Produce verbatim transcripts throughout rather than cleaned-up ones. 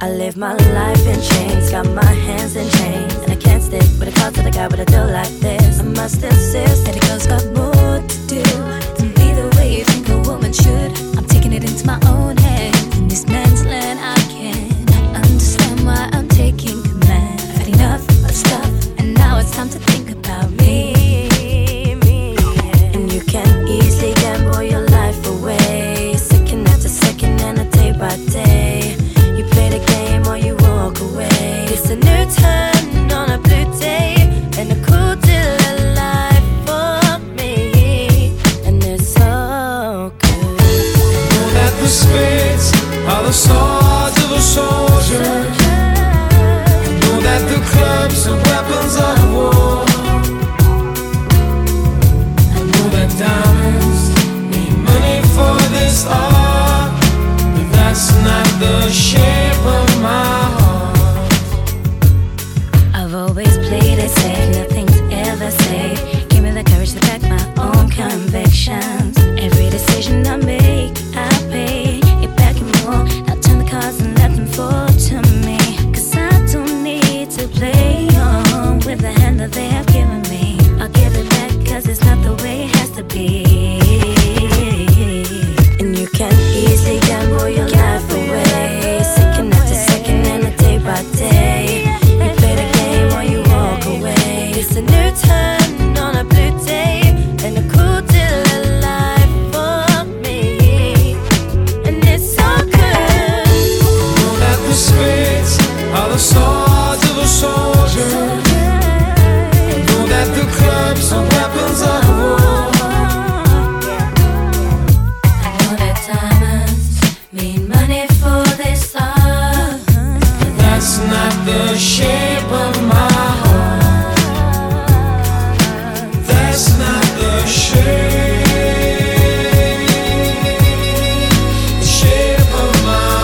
I live my life in chains, got my hands in chains, and I can't stick with a cause that I got with a deal like this. I must insist that a girl's got more to do than be the way you think a woman should. I'm taking it into my own hands. In this man's land, I can't understand why I'm taking command. I've had enough of stuff, and now it's time to think about me. me yeah. And you can easily gamble your life away, second after second and a day by day. You play the game or you walk away. It's a new turn on a blue day and a cool deal of life for me, and it's so good. Know that the spades are the swords of a soldier. Know that the clubs are weapons of war. I know that diamonds need money for this art, but that's not the shape of my heart. I've always played it safe, nothing's ever safe. Give me the courage to back my own convictions. Every decision I make, I pay it back and more. Now turn the cards and let them fall to me, cause I don't need to play on with the hand that they have given me. I'll give it back cause it's not the way it has to be. And you can easily gamble your life away, second after second and a day by day. You play the game or you walk away. It's a new turn on a blue day and a cool deal of life for me, and it's so good. Know that the spades are the swords of a soldier. Know that the clubs are weapons of war. I know that diamonds mean money for this art, but That's not the shape of my heart. That's not the shape, the shape of my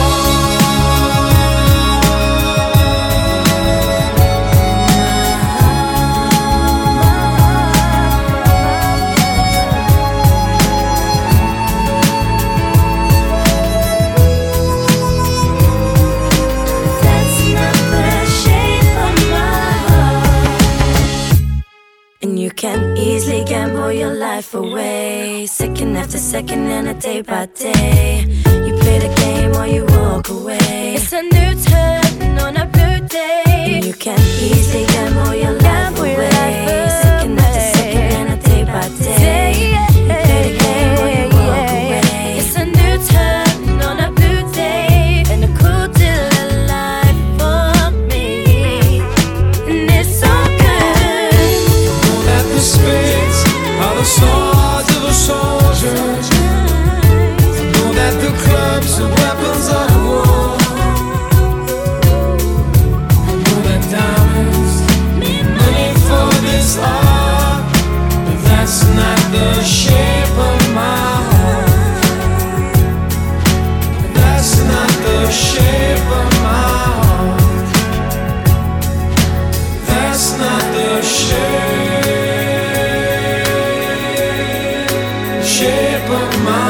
that's not the shape of my heart. And you can easily gamble your life away, second after second and a day by day. You play the game or you walk away. It's a new turn on a blue day. And you can easily gamble your life away, second after second and a day by day. You play the game or you walk away. It's a new turn on a blue day and a cool deal of life for me, and it's so good. Know that the spades are the swords of a soldier. Know that the clubs are weapons of war. Know that diamonds need money for this art, but that's not the shape of my heart. That's not the shape of my heart. That's not the shape, shape of my